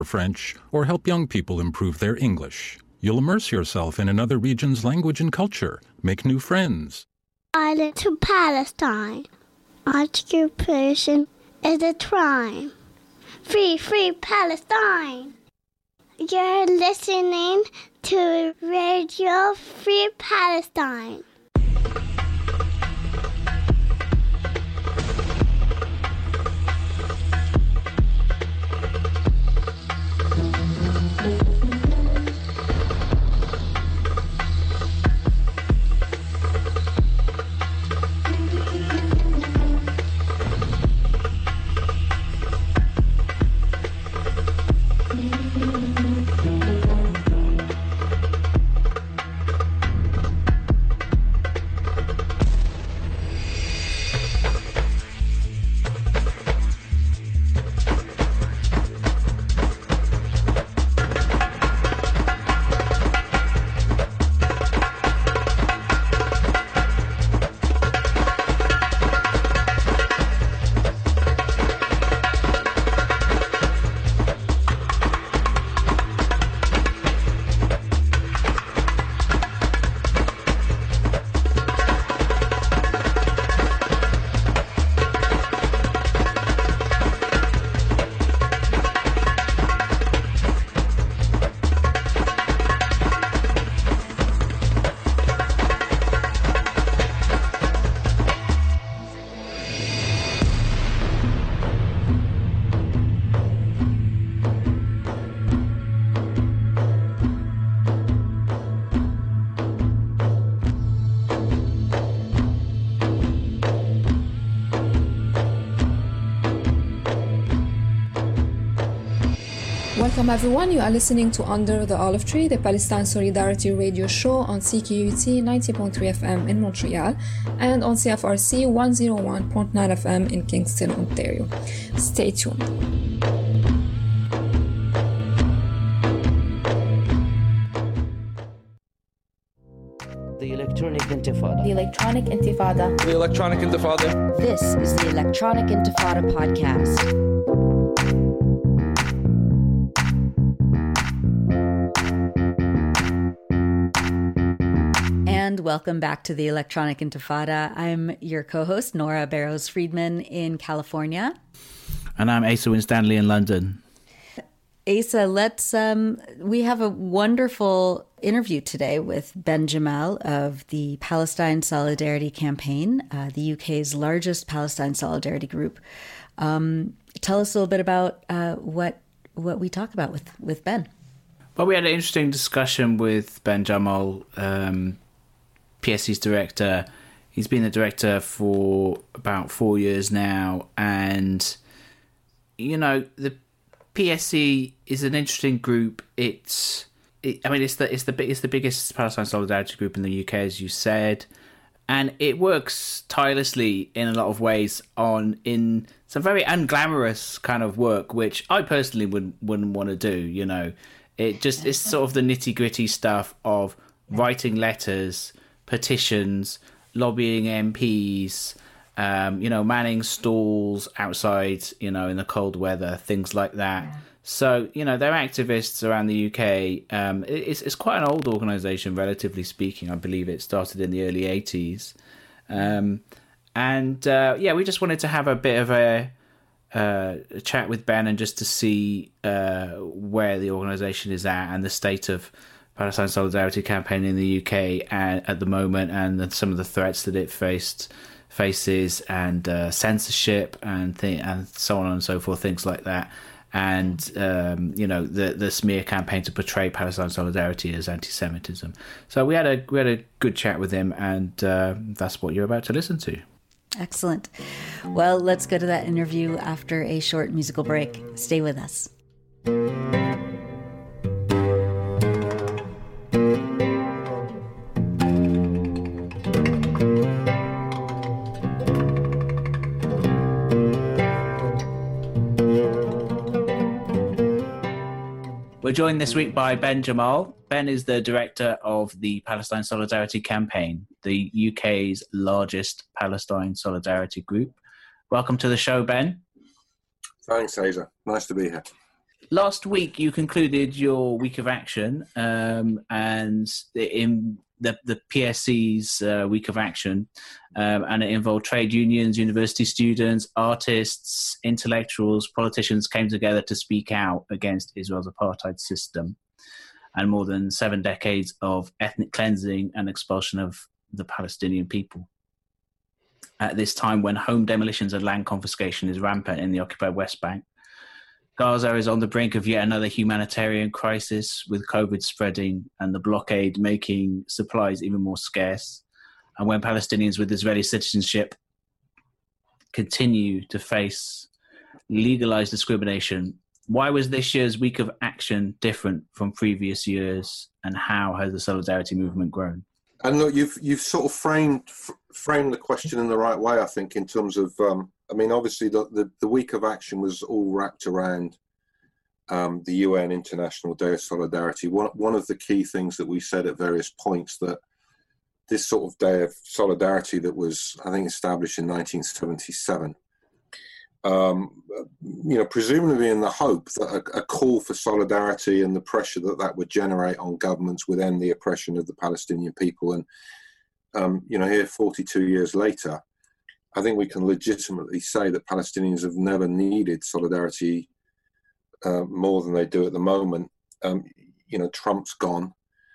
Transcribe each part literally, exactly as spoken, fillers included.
French or help young people improve their English. You'll immerse yourself in another region's language and culture, make new friends. Island to Palestine. Occupation is a crime. Free, free Palestine. You're listening to Radio Free Palestine. Welcome everyone, you are listening to Under the Olive Tree, the Palestine Solidarity radio show on C Q U T ninety point three F M in Montreal and on C F R C one oh one point nine F M in Kingston, Ontario. Stay tuned. The Electronic Intifada. The Electronic Intifada. The Electronic Intifada. This is the Electronic Intifada podcast. And welcome back to the Electronic Intifada. I'm your co-host, Nora Barrows-Friedman in California. And I'm Asa Winstanley in London. Asa, let's, um, we have a wonderful interview today with Ben Jamal of the Palestine Solidarity Campaign, uh, the U K's largest Palestine Solidarity group. Um, tell us a little bit about uh, what what we talk about with, with Ben. Well, we had an interesting discussion with Ben Jamal, um, P S C's director. He's been the director for about four years now. And, you know, the P S C is an interesting group. It's, it, I mean, it's the it's the it's the biggest Palestine solidarity group in the U K, as you said, and it works tirelessly in a lot of ways on in some very unglamorous kind of work, which I personally wouldn't wouldn't want to do. You know, it just it's sort of the nitty gritty stuff of writing letters, petitions, lobbying M Ps. Um, you know, manning stalls outside, you know, in the cold weather, things like that. Yeah. So, you know, they're activists around the U K. Um, it's, it's quite an old organisation, relatively speaking. I believe it started in the early eighties. Um, and, uh, yeah, we just wanted to have a bit of a, uh, a chat with Ben and just to see uh, where the organisation is at and the state of Palestine Solidarity Campaign in the U K and, at the moment, and the, some of the threats that it faced faces and uh, censorship and th- and so on and so forth, things like that, and um, you know the the smear campaign to portray Palestine solidarity as anti-Semitism. So we had a we had a good chat with him, and uh, that's what you're about to listen to. Excellent. Well, let's go to that interview after a short musical break. Stay with us. We're joined this week by Ben Jamal. Ben is the director of the Palestine Solidarity Campaign, the U K's largest Palestine solidarity group. Welcome to the show, Ben. Thanks, Asa. Nice to be here. last week you concluded your week of action, um, and in the the P S C's uh, week of action, um, and it involved trade unions, university students, artists, intellectuals, politicians came together to speak out against Israel's apartheid system and more than seven decades of ethnic cleansing and expulsion of the Palestinian people. At this time when home demolitions and land confiscation is rampant in the occupied West Bank, Gaza is on the brink of yet another humanitarian crisis, with COVID spreading and the blockade making supplies even more scarce. And when Palestinians with Israeli citizenship continue to face legalized discrimination, why was this year's week of action different from previous years, and how has the solidarity movement grown? And look, you've you've sort of framed f- framed the question in the right way, I think, in terms of, um, I mean, obviously the, the, the week of action was all wrapped around um, the U N International Day of Solidarity. One, one of the key things that we said at various points, that this sort of day of solidarity that was, I think, established in nineteen seventy-seven, um, you know, presumably in the hope that a, a call for solidarity and the pressure that that would generate on governments would end the oppression of the Palestinian people. And, um, you know, here forty-two years later, I think we can legitimately say that Palestinians have never needed solidarity uh, more than they do at the moment. Um, you know, Trump's gone,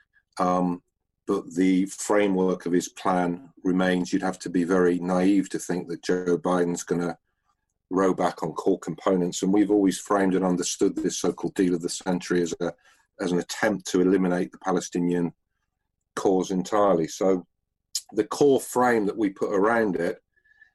um, but the framework of his plan remains. You'd have to be very naive to think that Joe Biden's going to row back on core components. And we've always framed and understood this so-called deal of the century as a as an attempt to eliminate the Palestinian cause entirely. So the core frame that we put around it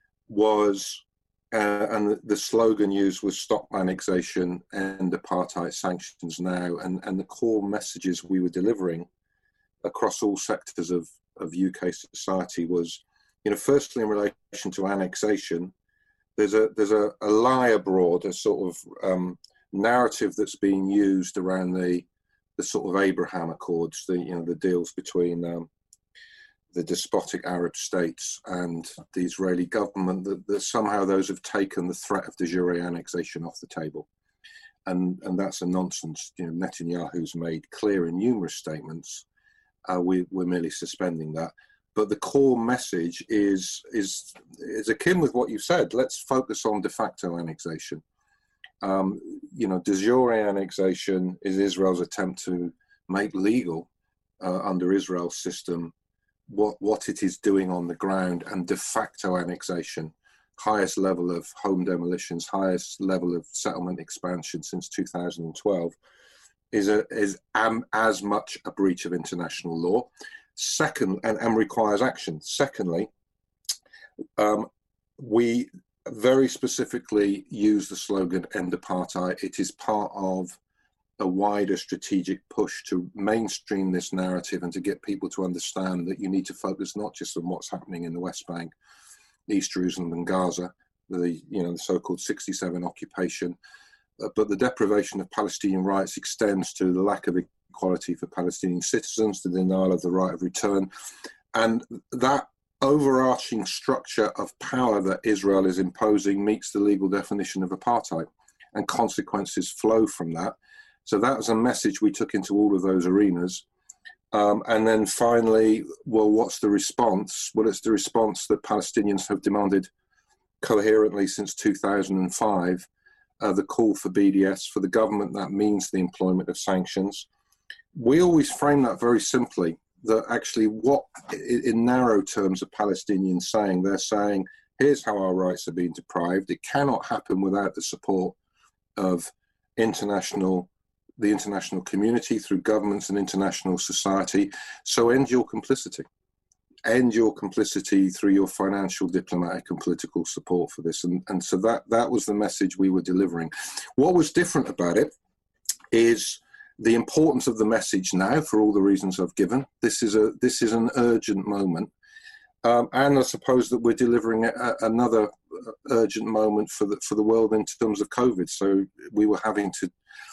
was, uh, and the, the slogan used was stop annexation and apartheid, sanctions now. And, and the core messages we were delivering across all sectors of, of U K society was, you know, firstly in relation to annexation, there's a there's a, a lie abroad, a sort of um, narrative that's being used around the the sort of Abraham Accords, the you know the deals between um, the despotic Arab states and the Israeli government, that, that somehow those have taken the threat of de jure annexation off the table. And and that's a nonsense. You know, Netanyahu's made clear in numerous statements, uh, we, we're merely suspending that. But the core message is, is, is akin with what you said. Let's focus on de facto annexation. Um, you know, de jure annexation is Israel's attempt to make legal uh, under Israel's system what, what it is doing on the ground, and de facto annexation, highest level of home demolitions, highest level of settlement expansion since two thousand twelve, is, a, is um, as much a breach of international law. Second, and, and requires action. Secondly, um, we very specifically use the slogan "End Apartheid." It is part of a wider strategic push to mainstream this narrative and to get people to understand that you need to focus not just on what's happening in the West Bank, East Jerusalem, and Gaza, the you know the so-called sixty-seven occupation, uh, but the deprivation of Palestinian rights extends to the lack of equality for Palestinian citizens, the denial of the right of return, and that overarching structure of power that Israel is imposing meets the legal definition of apartheid, and consequences flow from that. So that was a message we took into all of those arenas. Um, and then finally, well, what's the response? Well, it's the response that Palestinians have demanded coherently since two thousand five, uh, the call for B D S. For the government, that means the employment of sanctions. We always frame that very simply, that actually what, in narrow terms, are Palestinians saying? They're saying, here's how our rights are being deprived. It cannot happen without the support of international, the international community through governments and international society. So end your complicity. End your complicity through your financial, diplomatic and political support for this. And, and so that, that was the message we were delivering. What was different about it is the importance of the message now, for all the reasons I've given. This is a this is an urgent moment, um, and I suppose that we're delivering a, another urgent moment for the for the world in terms of COVID. So we were having to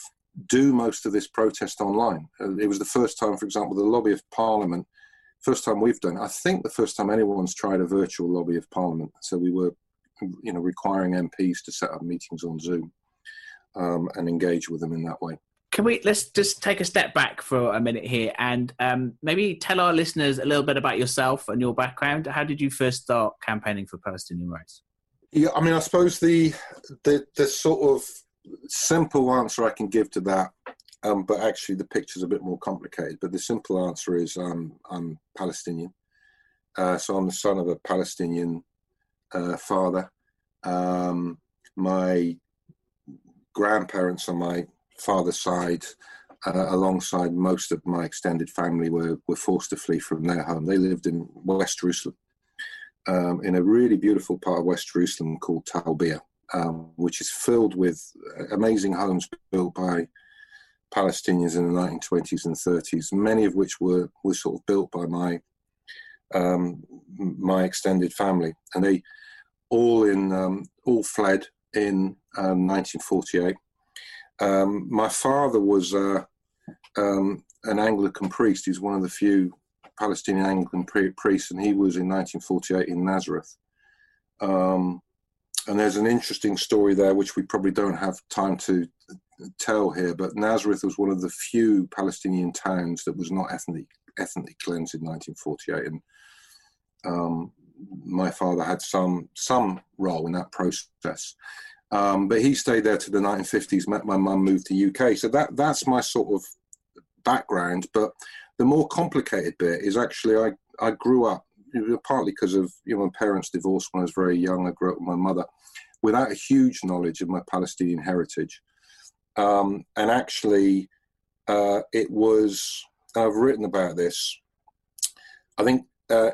do most of this protest online. Uh, it was the first time, for example, the lobby of Parliament. First time we've done. I think the first time anyone's tried a virtual lobby of Parliament. So we were, you know, requiring M Ps to set up meetings on Zoom. um, and engage with them in that way. Can we, let's just take a step back for a minute here and um, maybe tell our listeners a little bit about yourself and your background. How did you first start campaigning for Palestinian rights? Yeah, I mean, I suppose the the, the sort of simple answer I can give to that, um, but actually the picture's a bit more complicated, but the simple answer is um, I'm Palestinian. Uh, so I'm the son of a Palestinian uh, father. Um, my grandparents on my father's side, uh, alongside most of my extended family, were, were forced to flee from their home. They lived in West Jerusalem, um, in a really beautiful part of West Jerusalem called Talbia, um, which is filled with amazing homes built by Palestinians in the nineteen twenties and thirties, many of which were, were sort of built by my um, my extended family. And they all in um, all fled in um, nineteen forty-eight. Um, my father was uh, um, an Anglican priest. He's one of the few Palestinian Anglican pri- priests, and he was in nineteen forty-eight in Nazareth. Um, and there's an interesting story there, which we probably don't have time to tell here, but Nazareth was one of the few Palestinian towns that was not ethnically, ethnically cleansed in nineteen forty-eight. And um, my father had some some role in that process. Um, but he stayed there to the nineteen fifties, met my mum, moved to U K. So that that's my sort of background. But the more complicated bit is actually I, I grew up, partly because of, you know, my parents divorced when I was very young. I grew up with my mother without a huge knowledge of my Palestinian heritage. Um, and actually, uh, it was, I've written about this, I think uh,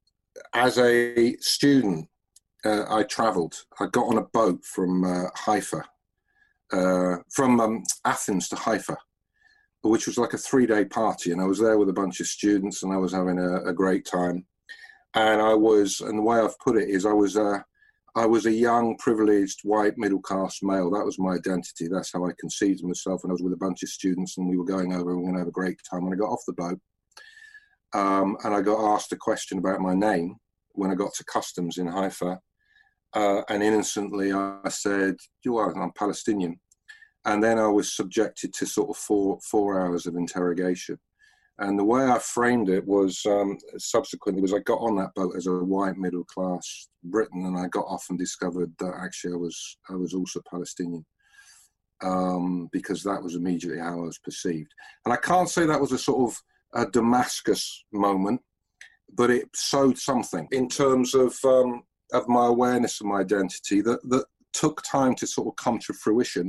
as a student, Uh, I travelled. I got on a boat from uh, Haifa, uh, from um, Athens to Haifa, which was like a three-day party. And I was there with a bunch of students, and I was having a, a great time. And I was, and the way I've put it is, I was a, I was a young, privileged, white, middle-class male. That was my identity. That's how I conceived myself. And I was with a bunch of students, and we were going over, and we were going to have a great time. When I got off the boat, um, and I got asked a question about my name when I got to customs in Haifa. Uh, and innocently I said, you are, I'm Palestinian. And then I was subjected to sort of four four hours of interrogation. And the way I framed it was, um, subsequently, was I got on that boat as a white middle-class Briton, and I got off and discovered that actually I was I was also Palestinian, um, because that was immediately how I was perceived. And I can't say that was a sort of a Damascus moment, but it sowed something in terms of... Um, of my awareness of my identity that, that took time to sort of come to fruition.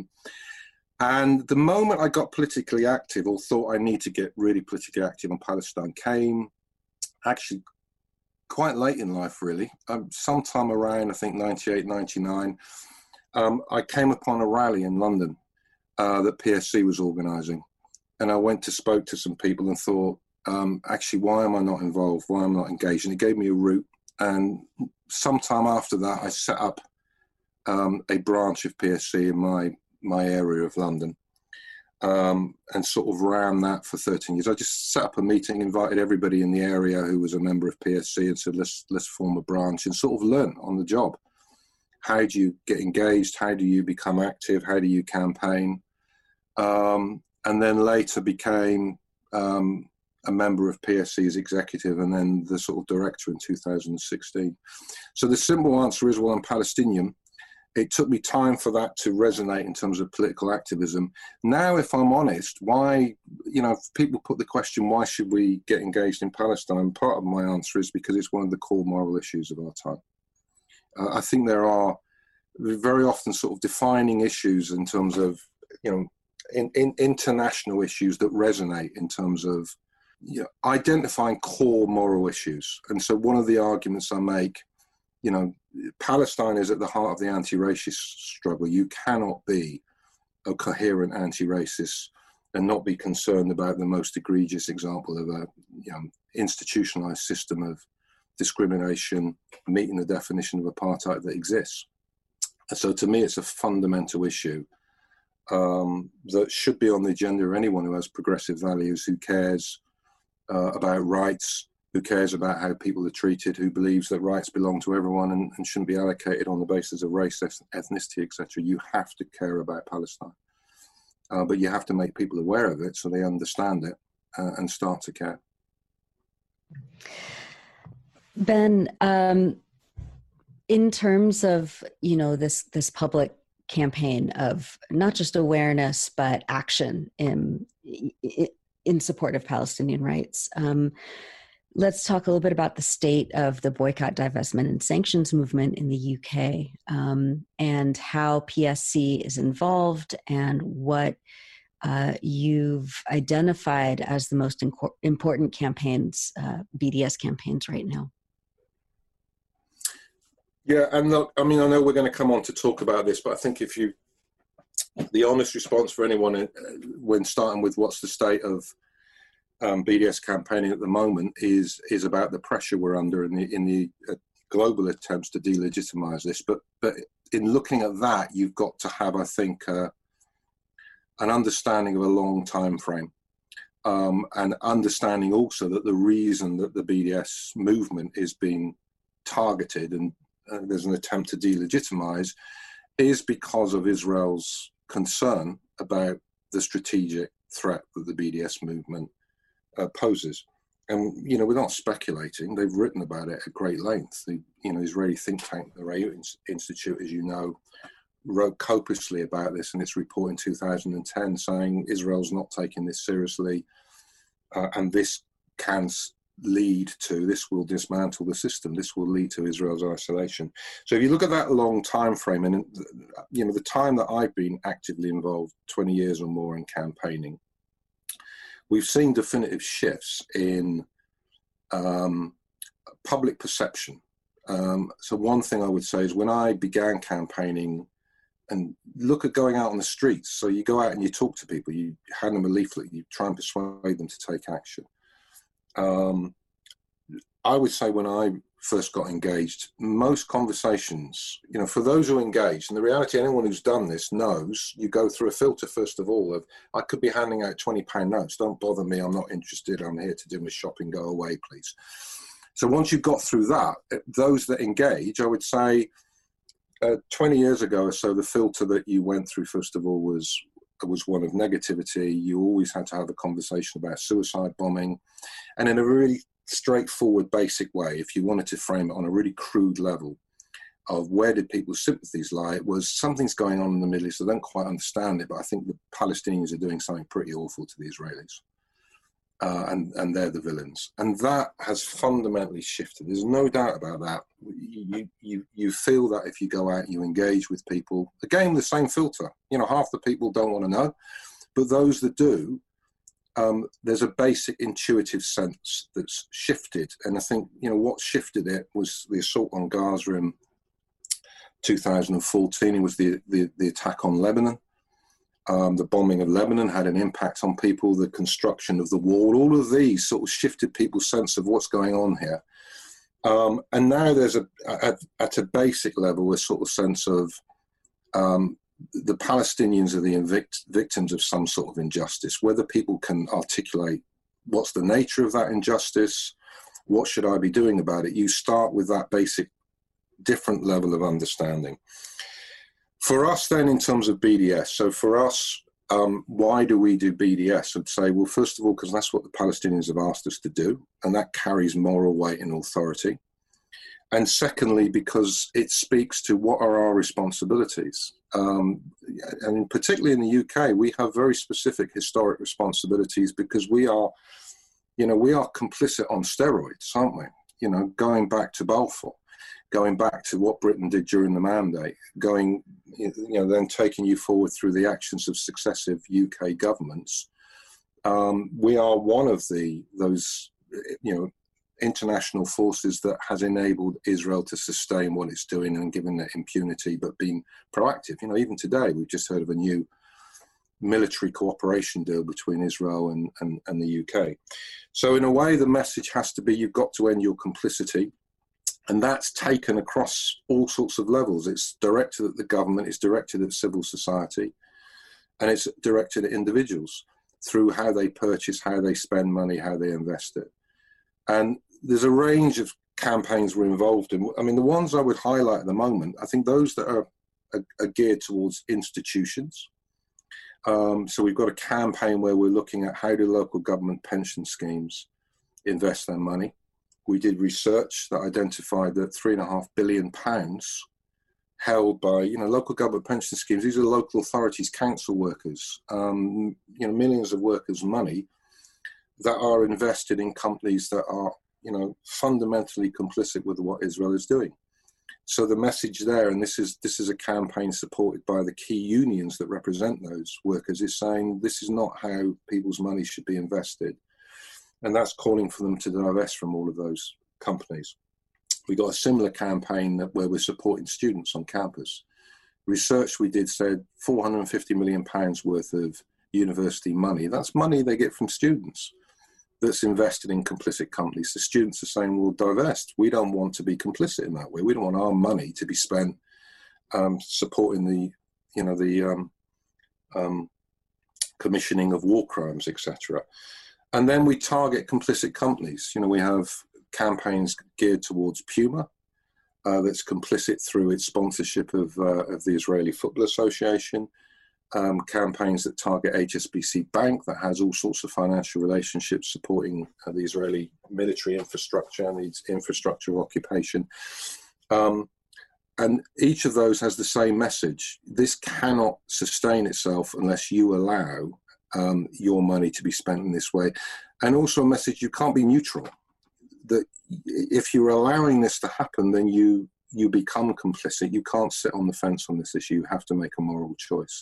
And the moment I got politically active, or thought I need to get really politically active on Palestine, came actually quite late in life, really. Um, sometime around, I think, ninety-eight, ninety-nine, um, I came upon a rally in London uh, that P S C was organising. And I went to spoke to some people and thought, um, actually, why am I not involved? Why am I not engaged? And it gave me a route. And sometime after that, I set up um, a branch of P S C in my my area of London, um, and sort of ran that for thirteen years. I just set up a meeting, invited everybody in the area who was a member of P S C, and said, let's let's form a branch, and sort of learn on the job. How do you get engaged? How do you become active? How do you campaign? Um, and then later became um, a member of P S C's executive, and then the sort of director in two thousand sixteen. So the simple answer is, well, I'm Palestinian. It took me time for that to resonate in terms of political activism. Now, if I'm honest, why, you know, if people put the question, why should we get engaged in Palestine? Part of my answer is because it's one of the core moral issues of our time. Uh, I think there are very often sort of defining issues in terms of, you know, in, in international issues that resonate in terms of, you know, identifying core moral issues. And so one of the arguments I make, you know, Palestine is at the heart of the anti-racist struggle. You cannot be a coherent anti-racist and not be concerned about the most egregious example of a, you know, institutionalized system of discrimination meeting the definition of apartheid that exists. And so to me, it's a fundamental issue um, that should be on the agenda of anyone who has progressive values, who cares Uh, about rights, who cares about how people are treated, who believes that rights belong to everyone and, and shouldn't be allocated on the basis of race, ethnicity, et cetera. You have to care about Palestine. Uh, but you have to make people aware of it so they understand it uh, and start to care. Ben, um, in terms of, you know, this this public campaign of not just awareness, but action in, in support of Palestinian rights, um, let's talk a little bit about the state of the boycott, divestment, and sanctions movement in the U K, um, and how P S C is involved and what uh, you've identified as the most inco- important campaigns, uh, B D S campaigns right now. Yeah, and look, I mean, I know we're going to come on to talk about this, but I think if you, the honest response for anyone uh, when starting with what's the state of Um, B D S campaigning at the moment is is about the pressure we're under in the in the uh, global attempts to delegitimize this. But but in looking at that, you've got to have, I think, uh, an understanding of a long time frame, um, and understanding also that the reason that the B D S movement is being targeted and uh, there's an attempt to delegitimize is because of Israel's concern about the strategic threat that the B D S movement Uh, poses. And, you know, we're not speculating. They've written about it at great length. The, you know, Israeli think tank, the Reut Institute, as you know, wrote copiously about this in its report in two thousand ten, saying Israel's not taking this seriously, uh, and this can lead to, this will dismantle the system. This will lead to Israel's isolation. So if you look at that long time frame, and, you know, the time that I've been actively involved, twenty years or more in campaigning, we've seen definitive shifts in um, public perception. Um, so one thing I would say is when I began campaigning, and look at going out on the streets. So you go out and you talk to people, you hand them a leaflet, you try and persuade them to take action. Um, I would say when I first got engaged, most conversations, you know, for those who are engaged, and the reality, anyone who's done this knows, you go through a filter, first of all, of, I could be handing out twenty pound notes. Don't bother me. I'm not interested. I'm here to do my shopping. Go away, please. So once you've got through that, those that engage, I would say uh, twenty years ago or so, the filter that you went through, first of all, was, was one of negativity. You always had to have a conversation about suicide bombing. And in a really straightforward, basic way, if you wanted to frame it on a really crude level of where did people's sympathies lie, it was something's going on in the Middle East. I don't quite understand it, but I think the Palestinians are doing something pretty awful to the Israelis, uh, and, and they're the villains. And that has fundamentally shifted. There's no doubt about that. You, you, you feel that if you go out and you engage with people, again, the same filter. You know, half the people don't want to know, but those that do, Um, there's a basic intuitive sense that's shifted. And I think, you know, what shifted it was the assault on Gaza in two thousand fourteen. It was the, the, the attack on Lebanon. Um, the bombing of Lebanon had an impact on people, the construction of the wall. All of these sort of shifted people's sense of what's going on here. Um, and now there's, a at, at a basic level, a sort of sense of um, the Palestinians are the invict- victims of some sort of injustice. Whether people can articulate what's the nature of that injustice, what should I be doing about it, you start with that basic different level of understanding. For us then, in terms of B D S, so for us, um, why do we do B D S? I'd say, well, first of all, because that's what the Palestinians have asked us to do, and that carries moral weight and authority. And secondly, because it speaks to what are our responsibilities. Um, and particularly in the U K, we have very specific historic responsibilities because we are, you know, we are complicit on steroids, aren't we? You know, going back to Balfour, going back to what Britain did during the Mandate, going, you know, then taking you forward through the actions of successive U K governments. Um, we are one of the, those, you know, international forces that has enabled Israel to sustain what it's doing and given it impunity, but being proactive. You know, even today, we've just heard of a new military cooperation deal between Israel and, and, and the U K. So in a way, the message has to be, you've got to end your complicity. And that's taken across all sorts of levels. It's directed at the government, it's directed at civil society, and it's directed at individuals through how they purchase, how they spend money, how they invest it. And there's a range of campaigns we're involved in. I mean, the ones I would highlight at the moment, I think those that are, are, are geared towards institutions. Um, so we've got a campaign where we're looking at how do local government pension schemes invest their money. We did research that identified that three and a half billion pounds held by, you know, local government pension schemes. These are local authorities, council workers, um, you know, millions of workers' money that are invested in companies that are, you know, fundamentally complicit with what Israel is doing. So the message there, and this is this is a campaign supported by the key unions that represent those workers, is saying this is not how people's money should be invested. And that's calling for them to divest from all of those companies. We got a similar campaign that where we're supporting students on campus. Research we did said four hundred fifty million pounds worth of university money. That's money they get from students that's invested in complicit companies. The students are saying, well, divest. We don't want to be complicit in that way. We don't want our money to be spent um, supporting the, you know, the um, um, commissioning of war crimes, et cetera. And then we target complicit companies. You know, we have campaigns geared towards Puma, uh, that's complicit through its sponsorship of, uh, of the Israeli Football Association. Um, campaigns that target H S B C Bank, that has all sorts of financial relationships supporting uh, the Israeli military infrastructure and its infrastructure of occupation. Um, and each of those has the same message. This cannot sustain itself unless you allow um, your money to be spent in this way. And also a message, you can't be neutral. That if you're allowing this to happen, then you, you become complicit. You can't sit on the fence on this issue. You have to make a moral choice.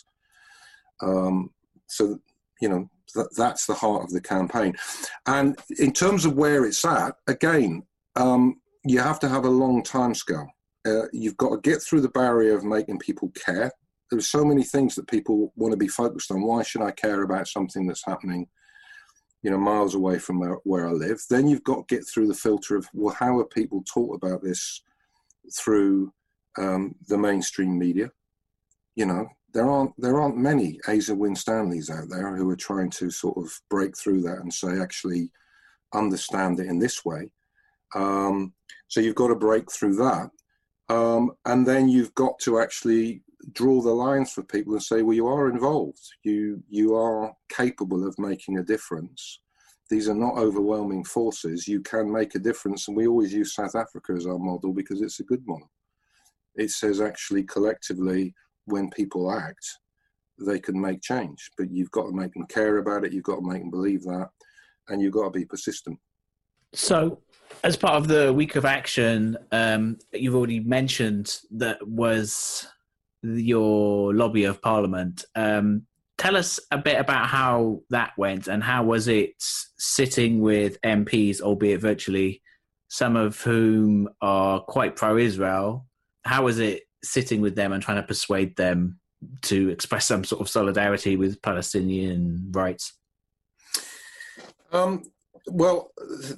Um, so, you know, th- that's the heart of the campaign. And in terms of where it's at, again, um, you have to have a long time scale. Uh, you've got to get through the barrier of making people care. There's so many things that people want to be focused on. Why should I care about something that's happening, you know, miles away from where, where I live? Then you've got to get through the filter of, well, how are people taught about this through um, the mainstream media? You know, There aren't there aren't many Asa Winstanleys out there who are trying to sort of break through that and say, actually, understand it in this way. Um, so you've got to break through that. Um, and then you've got to actually draw the lines for people and say, well, you are involved. You, you are capable of making a difference. These are not overwhelming forces. You can make a difference. And we always use South Africa as our model because it's a good model. It says actually collectively, when people act, they can make change, but you've got to make them care about it. You've got to make them believe that, and you've got to be persistent. So as part of the week of action, um, you've already mentioned that was your lobby of Parliament. Um, tell us a bit about how that went and how was it sitting with M Ps, albeit virtually, some of whom are quite pro-Israel. How was it sitting with them and trying to persuade them to express some sort of solidarity with Palestinian rights? Um, well,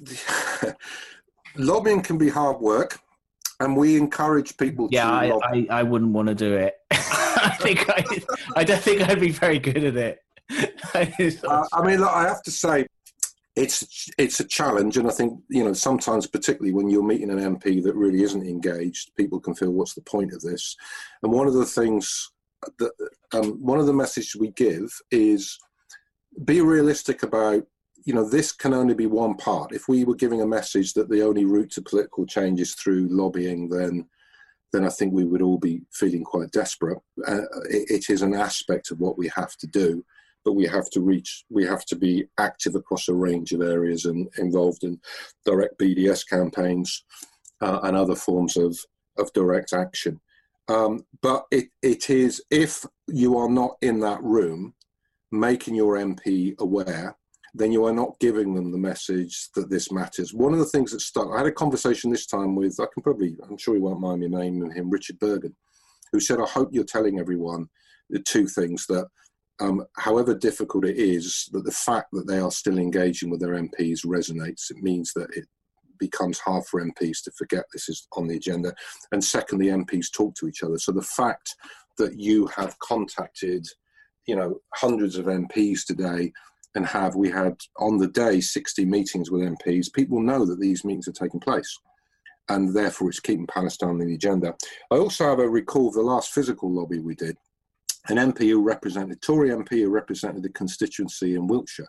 lobbying can be hard work, and we encourage people yeah, to I, lobby. I, I wouldn't want to do it. I think I, I don't think I'd be very good at it. uh, I mean, look, I have to say, it's it's a challenge, and I think, you know, sometimes, particularly when you're meeting an M P that really isn't engaged, people can feel, what's the point of this? And one of the things that um, one of the messages we give is be realistic about, you know, this can only be one part. If we were giving a message that the only route to political change is through lobbying, then then I think we would all be feeling quite desperate. Uh, it, it is an aspect of what we have to do. But we have to reach, we have to be active across a range of areas and involved in direct B D S campaigns uh, and other forms of, of direct action. Um, but it, it is, if you are not in that room making your M P aware, then you are not giving them the message that this matters. One of the things that stuck, I had a conversation this time with, I can probably, I'm sure he won't mind me naming him, Richard Bergen, who said, I hope you're telling everyone the two things, that Um, however difficult it is, that the fact that they are still engaging with their M Ps resonates. It means that it becomes hard for M Ps to forget this is on the agenda. And secondly, M Ps talk to each other. So the fact that you have contacted, you know, hundreds of M Ps today and have, we had on the day sixty meetings with M Ps. People know that these meetings are taking place, and therefore it's keeping Palestine on the agenda. I also have a recall of the last physical lobby we did. An M P who represented, Tory M P who represented the constituency in Wiltshire,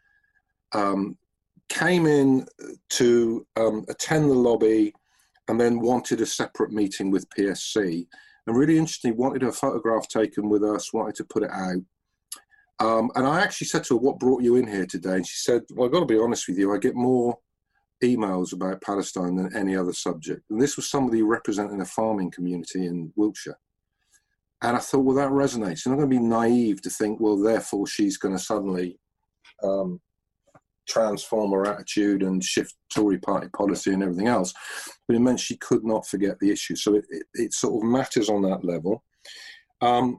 um, came in to um, attend the lobby and then wanted a separate meeting with P S C. And really interestingly, wanted a photograph taken with us, wanted to put it out. Um, and I actually said to her, what brought you in here today? And she said, well, I've got to be honest with you, I get more emails about Palestine than any other subject. And this was somebody representing a farming community in Wiltshire. And I thought, well, that resonates. You're not going to be naive to think, well, therefore she's going to suddenly um, transform her attitude and shift Tory party policy and everything else. But it meant she could not forget the issue. So it, it, it sort of matters on that level. Um,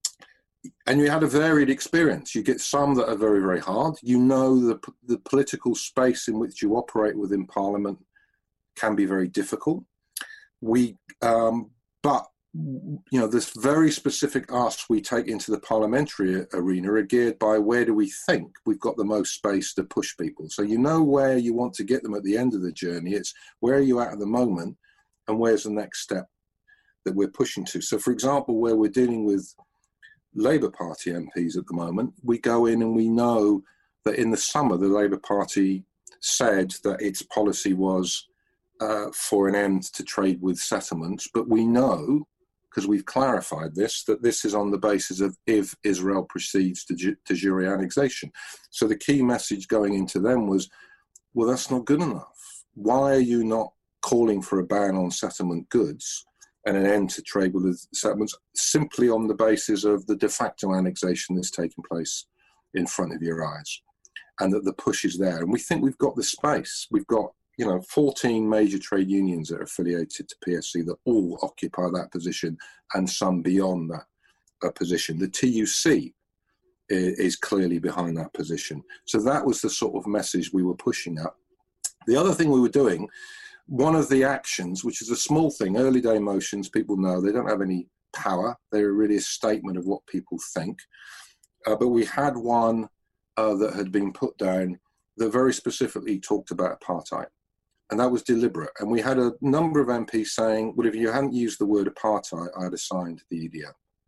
And you had a varied experience. You get some that are very, very hard. You know the the political space in which you operate within Parliament can be very difficult. We, um, but you know, this very specific asks we take into the parliamentary arena are geared by where do we think we've got the most space to push people. So you know where you want to get them at the end of the journey. It's where are you at at the moment, and where's the next step that we're pushing to. So, for example, where we're dealing with Labour Party M Ps at the moment, we go in and we know that in the summer the Labour Party said that its policy was uh, for an end to trade with settlements, but we know, because we've clarified this, that this is on the basis of if Israel proceeds to de jure annexation. So the key message going into them was, well, that's not good enough. Why are you not calling for a ban on settlement goods and an end to trade with the settlements simply on the basis of the de facto annexation that's taking place in front of your eyes, and that the push is there? And we think we've got the space. We've got, you know, fourteen major trade unions that are affiliated to P S C that all occupy that position, and some beyond that uh, position. The T U C is, is clearly behind that position. So that was the sort of message we were pushing up. The other thing we were doing, one of the actions, which is a small thing, early day motions, people know they don't have any power. They're really a statement of what people think. Uh, but we had one uh, that had been put down that very specifically talked about apartheid. And that was deliberate. And we had a number of M Ps saying, well, if you hadn't used the word apartheid, I'd have signed the E D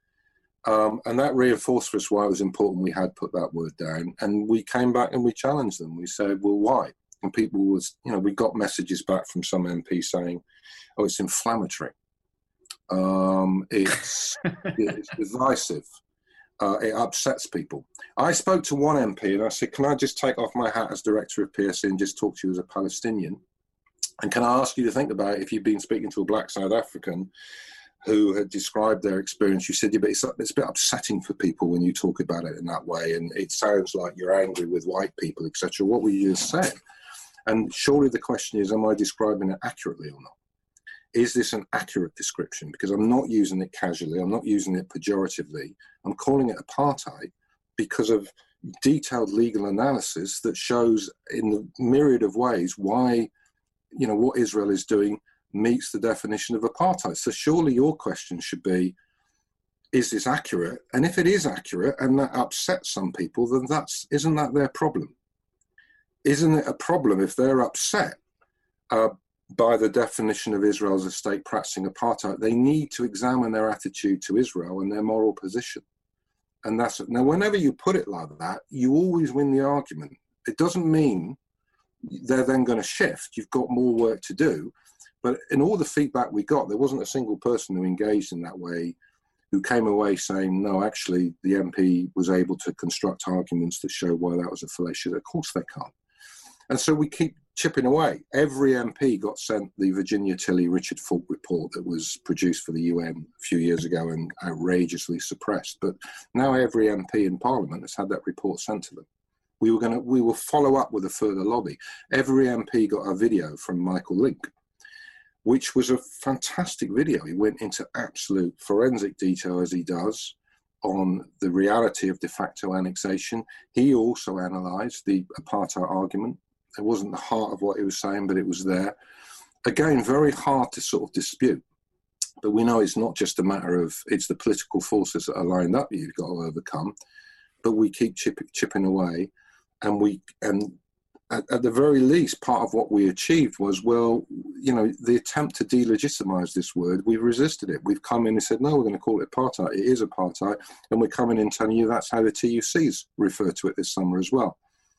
O. Um, and that reinforced for us why it was important we had put that word down. And we came back and we challenged them. We said, well, why? And people was, you know, we got messages back from some M Ps saying, oh, it's inflammatory. Um, it's, it's divisive. Uh, it upsets people. I spoke to one M P and I said, can I just take off my hat as director of P S C and just talk to you as a Palestinian? And can I ask you to think about if you've been speaking to a black South African who had described their experience, you said, yeah, but it's, it's a bit upsetting for people when you talk about it in that way, and it sounds like you're angry with white people, et cetera. What were you just saying? And surely the question is, am I describing it accurately or not? Is this an accurate description? Because I'm not using it casually, I'm not using it pejoratively. I'm calling it apartheid because of detailed legal analysis that shows in the myriad of ways why, you know, what Israel is doing meets the definition of apartheid. So surely your question should be, is this accurate? And if it is accurate and that upsets some people, then that's, isn't that their problem? Isn't it a problem if they're upset uh, by the definition of Israel as a state practicing apartheid? They need to examine their attitude to Israel and their moral position. And that's it. Now, whenever you put it like that, you always win the argument. It doesn't mean they're then going to shift. You've got more work to do. But in all the feedback we got, there wasn't a single person who engaged in that way who came away saying, no, actually, the M P was able to construct arguments that show why that was a fallacious. Of course they can't. And so we keep chipping away. Every M P got sent the Virginia Tilley Richard Falk report that was produced for the U N a few years ago and outrageously suppressed. But now every M P in Parliament has had that report sent to them. We were going to, we will follow up with a further lobby. Every M P got a video from Michael Link, which was a fantastic video. He went into absolute forensic detail, as he does, on the reality of de facto annexation. He also analysed the apartheid argument. It wasn't the heart of what he was saying, but it was there. Again, very hard to sort of dispute. But we know it's not just a matter of, it's the political forces that are lined up you've got to overcome. But we keep chip, chipping away. and we and at, at the very least, part of what we achieved was, well, you know, the attempt to delegitimize this word, we've resisted it. We've come in and said, no, we're going to call it apartheid. It is apartheid, and we're coming in telling you that's how the T U Cs refer to it this summer as well.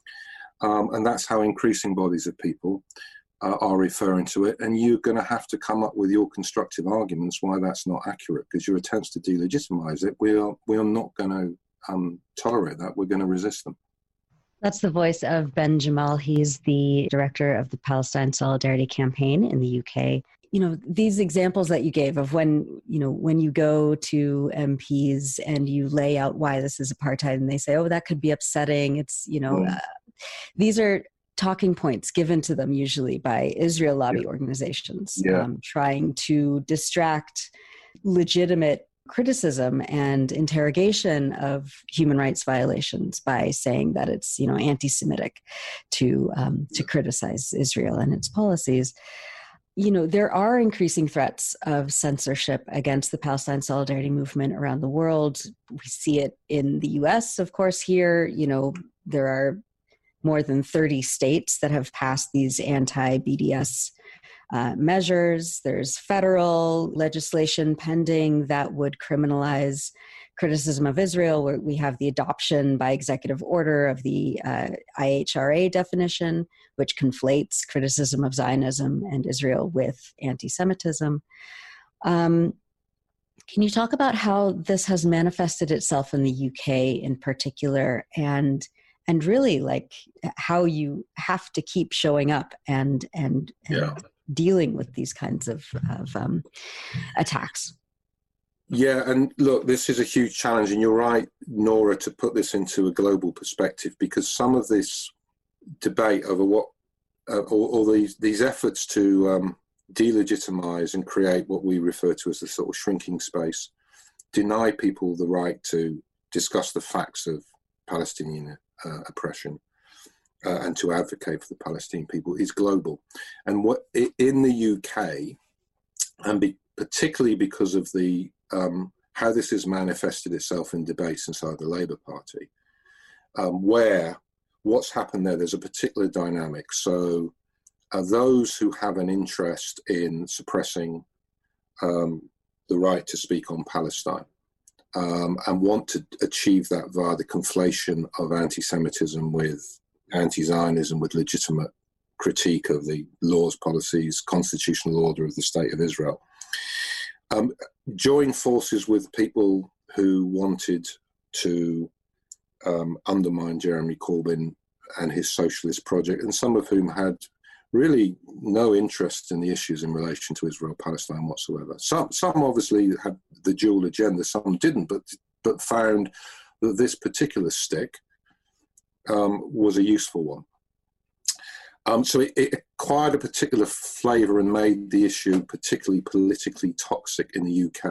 Um, and that's how increasing bodies of people uh, are referring to it. And you're going to have to come up with your constructive arguments why that's not accurate, because your attempts to delegitimize it, we are, we are not going to um, tolerate that. We're going to resist them. That's the voice of Ben Jamal. He's the director of the Palestine Solidarity Campaign in the U K. You know, these examples that you gave of when, you know, when you go to M Ps and you lay out why this is apartheid and they say, oh, that could be upsetting. It's, you know, uh, these are talking points given to them usually by Israel lobby yeah. organizations, yeah. um, trying to distract legitimate criticism and interrogation of human rights violations by saying that it's, you know, anti-Semitic to um, to criticize Israel and its policies. You know, there are increasing threats of censorship against the Palestine Solidarity Movement around the world. We see it in the U S, of course, here. You know, there are more than thirty states that have passed these anti-B D S uh, measures. There's federal legislation pending that would criminalize criticism of Israel, where we have the adoption by executive order of the uh, I H R A definition, which conflates criticism of Zionism and Israel with anti-Semitism. Um, can you talk about how this has manifested itself in the U K in particular, and and really like how you have to keep showing up and and, and yeah. dealing with these kinds of, of um, attacks? Yeah, and look, this is a huge challenge, and you're right, Nora, to put this into a global perspective, because some of this debate over what, uh, or, or these these efforts to um, delegitimize and create what we refer to as the sort of shrinking space, deny people the right to discuss the facts of Palestinian uh, oppression uh, and to advocate for the Palestinian people, is global. And what in the U K, and be, particularly because of the Um, how this has manifested itself in debates inside the Labour Party, um, where what's happened there, there's a particular dynamic. So uh, those who have an interest in suppressing um, the right to speak on Palestine um, and want to achieve that via the conflation of anti-Semitism with anti-Zionism, with legitimate critique of the laws, policies, constitutional order of the State of Israel, Um, join forces with people who wanted to um, undermine Jeremy Corbyn and his socialist project, and some of whom had really no interest in the issues in relation to Israel-Palestine whatsoever. Some, some obviously had the dual agenda, some didn't, but but found that this particular stick um, was a useful one. Um, so it, it acquired a particular flavour and made the issue particularly politically toxic in the U K.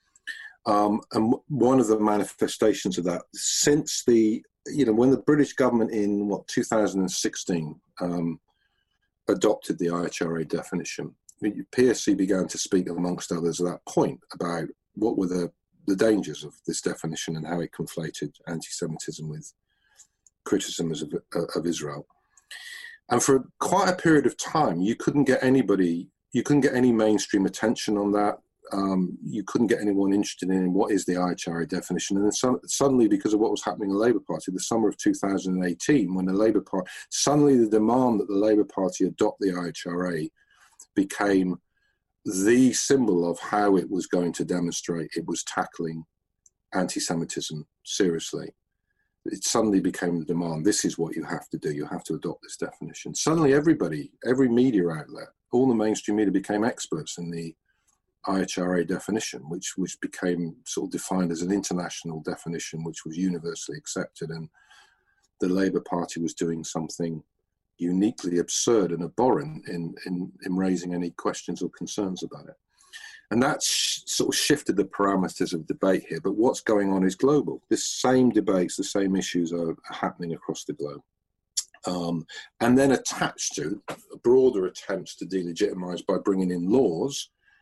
Um, and one of the manifestations of that, since the, you know, when the British government in, what, two thousand sixteen um, adopted the I H R A definition, P S C began to speak, amongst others, at that point about what were the, the dangers of this definition and how it conflated anti-Semitism with criticism of, of Israel. And for quite a period of time, you couldn't get anybody, you couldn't get any mainstream attention on that. Um, you couldn't get anyone interested in what is the I H R A definition. And then so, suddenly, because of what was happening in the Labour Party, the summer of two thousand eighteen, when the Labour Party, suddenly the demand that the Labour Party adopt the I H R A became the symbol of how it was going to demonstrate it was tackling anti-Semitism seriously. It suddenly became the demand. This is what you have to do. You have to adopt this definition. Suddenly everybody, every media outlet, all the mainstream media became experts in the I H R A definition, which, which became sort of defined as an international definition, which was universally accepted. And the Labour Party was doing something uniquely absurd and abhorrent in, in, in raising any questions or concerns about it. And that's sort of shifted the parameters of debate here. But what's going on is global. The same debates, the same issues are happening across the globe. Um, and then attached to broader attempts to delegitimize by bringing in laws,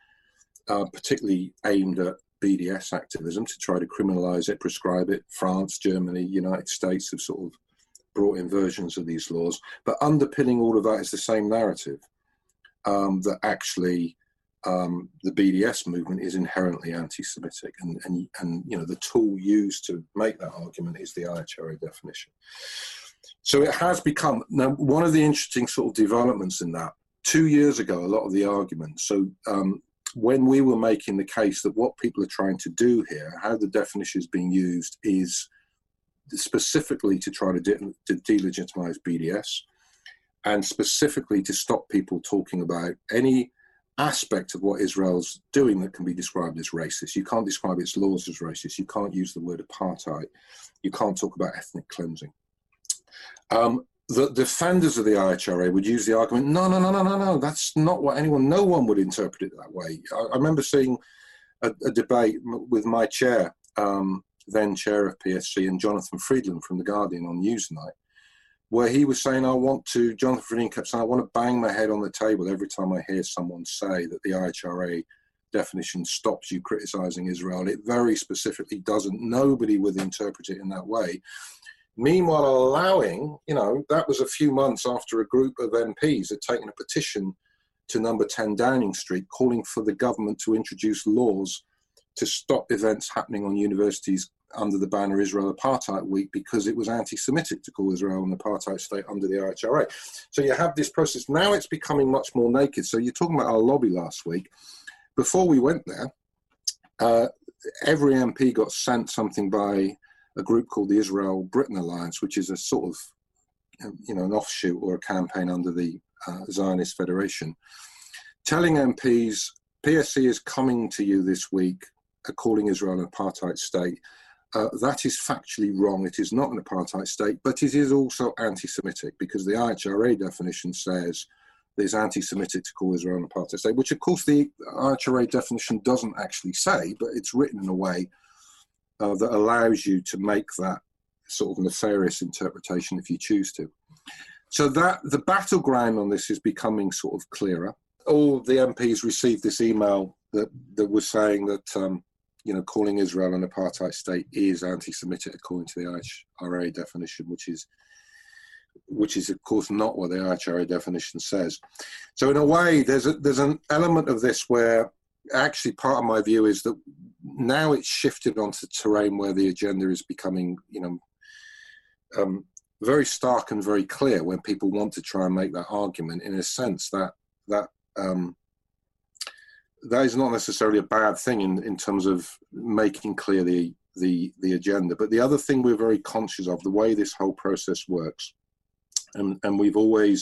uh, particularly aimed at B D S activism, to try to criminalize it, prescribe it. France, Germany, United States have sort of brought in versions of these laws, but underpinning all of that is the same narrative, um, that actually um, the B D S movement is inherently anti-Semitic, and, and, and you know, the tool used to make that argument is the I H R A definition. So it has become, now one of the interesting sort of developments in that, two years ago, a lot of the arguments, so um, when we were making the case that what people are trying to do here, how the definition is being used is specifically to try to, de to delegitimize B D S, and specifically to stop people talking about any aspect of what Israel's doing that can be described as racist. You can't describe its laws as racist. You can't use the word apartheid. You can't talk about ethnic cleansing. Um, the defenders of the I H R A would use the argument, no, no, no, no, no, no, that's not what anyone, no one would interpret it that way. I, I remember seeing a, a debate with my chair, um, then chair of P S C, and Jonathan Friedland from The Guardian on Newsnight, where he was saying, I want to, Jonathan Friedland kept saying, I want to bang my head on the table every time I hear someone say that the I H R A definition stops you criticizing Israel. It very specifically doesn't. Nobody would interpret it in that way. Meanwhile, allowing, you know, that was a few months after a group of M Ps had taken a petition to number ten Downing Street calling for the government to introduce laws to stop events happening on universities under the banner Israel Apartheid Week because it was anti-Semitic to call Israel an apartheid state under the I H R A. So you have this process. Now it's becoming much more naked. So you're talking about our lobby last week. Before we went there, uh, every M P got sent something by a group called the Israel-Britain Alliance, which is a sort of, you know, an offshoot or a campaign under the uh, Zionist Federation, telling M Ps, P S C is coming to you this week, uh, calling Israel an apartheid state. Uh, that is factually wrong. It is not an apartheid state, but it is also anti-Semitic, because the I H R A definition says that it's anti-Semitic to call Israel an apartheid state, which of course the I H R A definition doesn't actually say, but it's written in a way Uh, that allows you to make that sort of nefarious interpretation if you choose to. So that the battleground on this is becoming sort of clearer. All the M Ps received this email that, that was saying that, um, you know, calling Israel an apartheid state is anti-Semitic according to the I H R A definition, which is, which is of course not what the I H R A definition says. So in a way, there's a, there's an element of this where actually part of my view is that now it's shifted onto terrain where the agenda is becoming, you know, um, very stark and very clear when people want to try and make that argument, in a sense that that um, that is not necessarily a bad thing in, in terms of making clear the, the, the agenda. But the other thing we're very conscious of, the way this whole process works, and, and we've always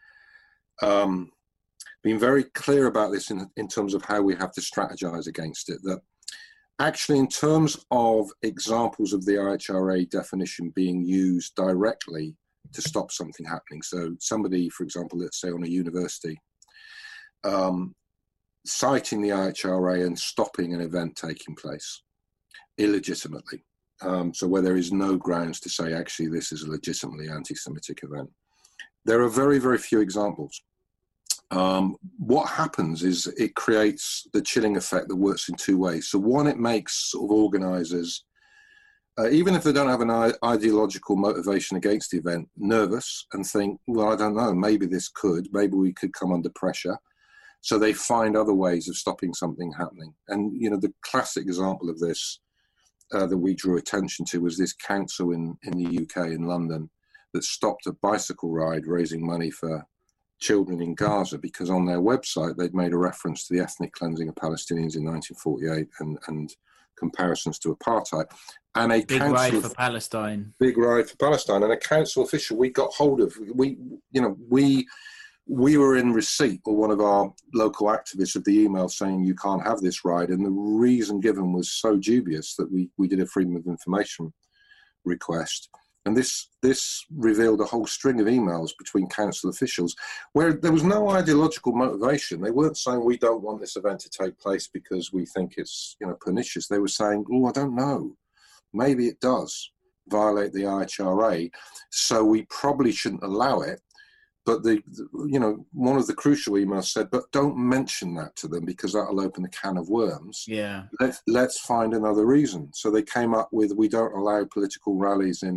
um, been very clear about this in, in terms of how we have to strategize against it, that actually in terms of examples of the I H R A definition being used directly to stop something happening. So somebody, for example, let's say on a university, um, citing the I H R A and stopping an event taking place illegitimately. Um, so where there is no grounds to say, actually, this is a legitimately anti-Semitic event. There are very, very few examples. Um, what happens is it creates the chilling effect that works in two ways. So one, it makes sort of organizers, uh, even if they don't have an ideological motivation against the event, nervous and think, well, I don't know, maybe this could, maybe we could come under pressure. So they find other ways of stopping something happening. And, you know, the classic example of this uh, that we drew attention to was this council in, in the U K, in London, that stopped a bicycle ride raising money for children in Gaza, because on their website they'd made a reference to the ethnic cleansing of Palestinians in nineteen forty-eight and, and comparisons to apartheid. And a big council ride of, for Palestine. Big ride for Palestine. And a council official we got hold of, we, you know, we we were in receipt, or one of our local activists, of the email saying you can't have this ride. And the reason given was so dubious that we, we did a freedom of information request. And this this revealed a whole string of emails between council officials where there was no ideological motivation. They weren't saying we don't want this event to take place because we think it's, you know, pernicious. They were saying, oh, I don't know. Maybe it does violate the I H R A, so we probably shouldn't allow it. But the, the you know, one of the crucial emails said, but don't mention that to them because that'll open a can of worms. Yeah. Let's, let's find another reason. So they came up with, we don't allow political rallies in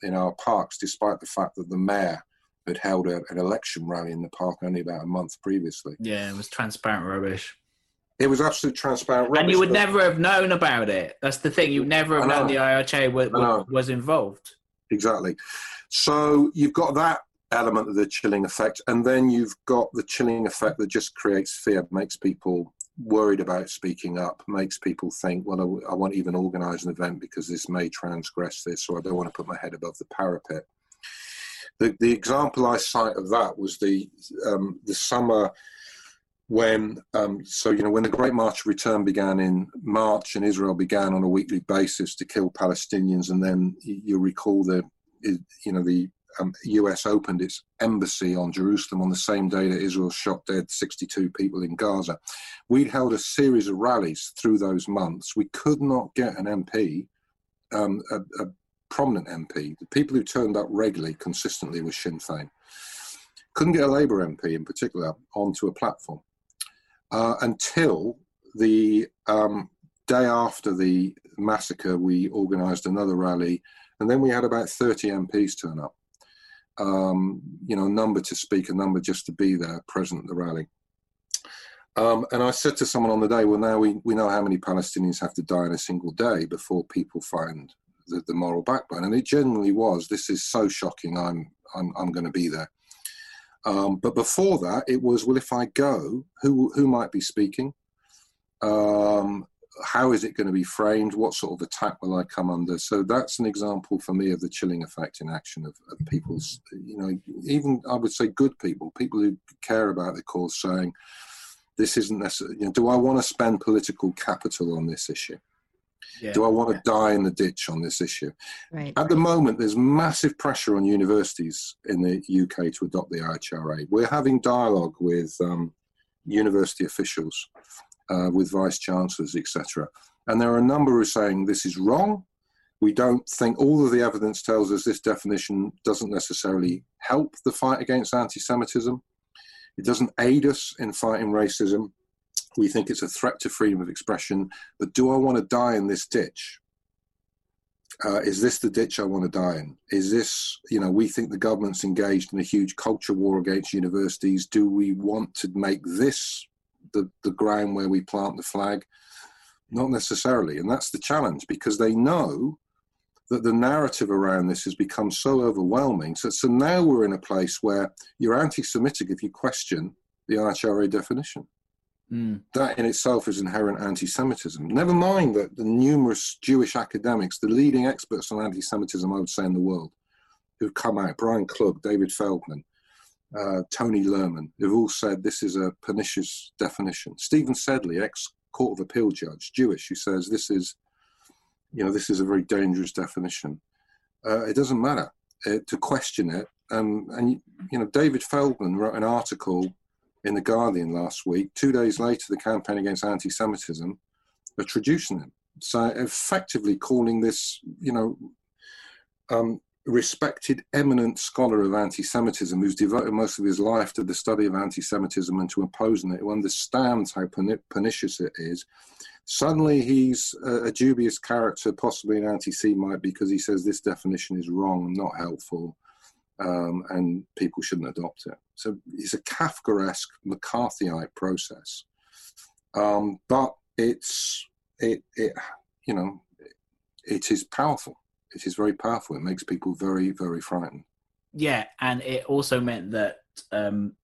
in our parks, despite the fact that the mayor had held a, an election rally in the park only about a month previously. Yeah, it was transparent rubbish. It was absolute transparent rubbish. And you would never have known about it. That's the thing. You would never have known the I R H A was, was involved. Exactly. So you've got that element of the chilling effect, and then you've got the chilling effect that just creates fear, makes people worried about speaking up, makes people think, well, I, I won't even organise an event because this may transgress this, or I don't want to put my head above the parapet. The, the example I cite of that was the um, the summer when, um, so, you know, when the Great March of Return began in March and Israel began on a weekly basis to kill Palestinians, and then you recall the, you know, the um, U S opened its embassy on Jerusalem on the same day that Israel shot dead sixty-two people in Gaza. We'd held a series of rallies through those months. We could not get an M P, um, a, a prominent M P. The people who turned up regularly, consistently, was Sinn Féin. Couldn't get a Labour M P in particular onto a platform. Uh, until the um, day after the massacre, we organised another rally, and then we had about thirty M Ps turn up. Um, you know, a number to speak, a number just to be there, present at the rally. Um, and I said to someone on the day, well, now we, we know how many Palestinians have to die in a single day before people find the, the moral backbone. And it genuinely was, this is so shocking, I'm, I'm, I'm going to be there. Um, but before that, it was, well, if I go, who who might be speaking? Um, how is it going to be framed? What sort of attack will I come under? So that's an example for me of the chilling effect in action of, of people's, you know, even I would say good people, people who care about the cause, saying, this isn't necessary. You know, do I want to spend political capital on this issue? Yeah. Do I want to die in the ditch on this issue? Right. At the moment, there's massive pressure on universities in the U K to adopt the I H R A. We're having dialogue with um, university officials, uh, with vice-chancellors, et cetera. And there are a number who are saying this is wrong. We don't think, all of the evidence tells us this definition doesn't necessarily help the fight against anti-Semitism. It doesn't aid us in fighting racism. We think it's a threat to freedom of expression. But do I want to die in this ditch? Uh, is this the ditch I want to die in? Is this, you know, we think the government's engaged in a huge culture war against universities. Do we want to make this the, the ground where we plant the flag? Not necessarily. And that's the challenge, because they know that the narrative around this has become so overwhelming. So, so now we're in a place where you're anti-Semitic if you question the I H R A definition. Mm. That in itself is inherent anti-Semitism. Never mind that the numerous Jewish academics, the leading experts on anti-Semitism, I would say, in the world, who've come out, Brian Klug, David Feldman, uh, Tony Lerman, who've all said this is a pernicious definition. Stephen Sedley, ex-Court of Appeal judge, Jewish, who says this is, you know, this is a very dangerous definition. Uh, it doesn't matter uh, to question it. Um, and, you know, David Feldman wrote an article in The Guardian last week. Two days later, the Campaign Against Anti-Semitism are traducing him. So effectively calling this, you know, um, respected, eminent scholar of anti-Semitism who's devoted most of his life to the study of anti-Semitism and to opposing it, who understands how pernicious it is. Suddenly he's a, a dubious character, possibly an anti-Semite, because he says this definition is wrong and not helpful. Um, and people shouldn't adopt it. So it's a Kafkaesque, McCarthyite process. Um, but it's, it, it, you know, it is powerful. It is very powerful. It makes people very, very frightened. Yeah, and it also meant that, um,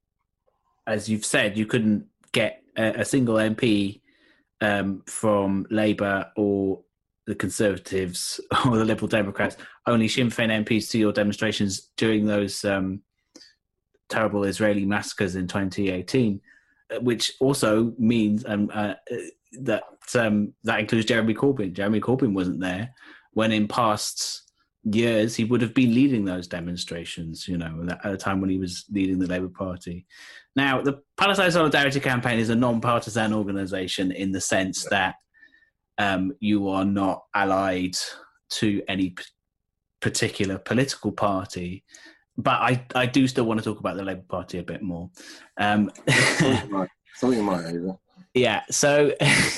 as you've said, you couldn't get a, a single M P um, from Labour or the Conservatives or the Liberal Democrats, only Sinn Féin M Ps to your demonstrations during those um, terrible Israeli massacres in twenty eighteen, which also means um, uh, that um, that includes Jeremy Corbyn. Jeremy Corbyn wasn't there when in past years he would have been leading those demonstrations, you know, at a time when he was leading the Labour Party. Now, the Palestine Solidarity Campaign is a non-partisan organisation in the sense that Um, you are not allied to any p- particular political party, but I, I do still want to talk about the Labour Party a bit more. Um, I thought you might, Ava. Yeah, so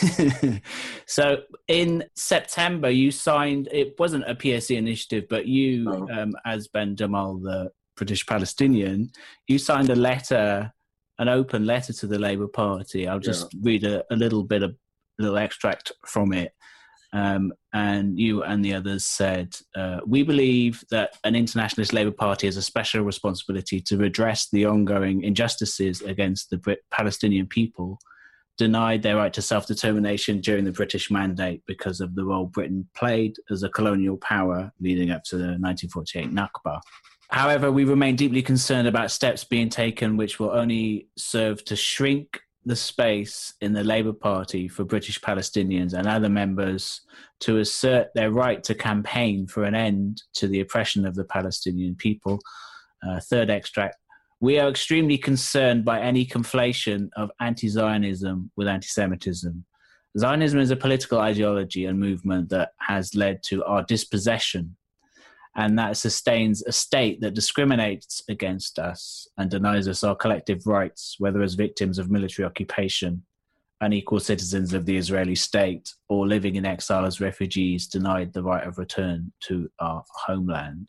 so in September you signed, it wasn't a P S C initiative, but you, No. um, as Ben Jamal, the British Palestinian, you signed a letter, an open letter to the Labour Party. I'll just yeah. read a, a little bit of a little extract from it. Um, and you and the others said, uh, we believe that an internationalist Labour Party has a special responsibility to redress the ongoing injustices against the Brit- Palestinian people, denied their right to self-determination during the British Mandate because of the role Britain played as a colonial power leading up to the nineteen forty-eight Nakba. However, we remain deeply concerned about steps being taken which will only serve to shrink the space in the Labour Party for British Palestinians and other members to assert their right to campaign for an end to the oppression of the Palestinian people. Uh, third extract. We are extremely concerned by any conflation of anti-Zionism with anti-Semitism. Zionism is a political ideology and movement that has led to our dispossession, and that sustains a state that discriminates against us and denies us our collective rights, whether as victims of military occupation, unequal citizens of the Israeli state, or living in exile as refugees denied the right of return to our homeland.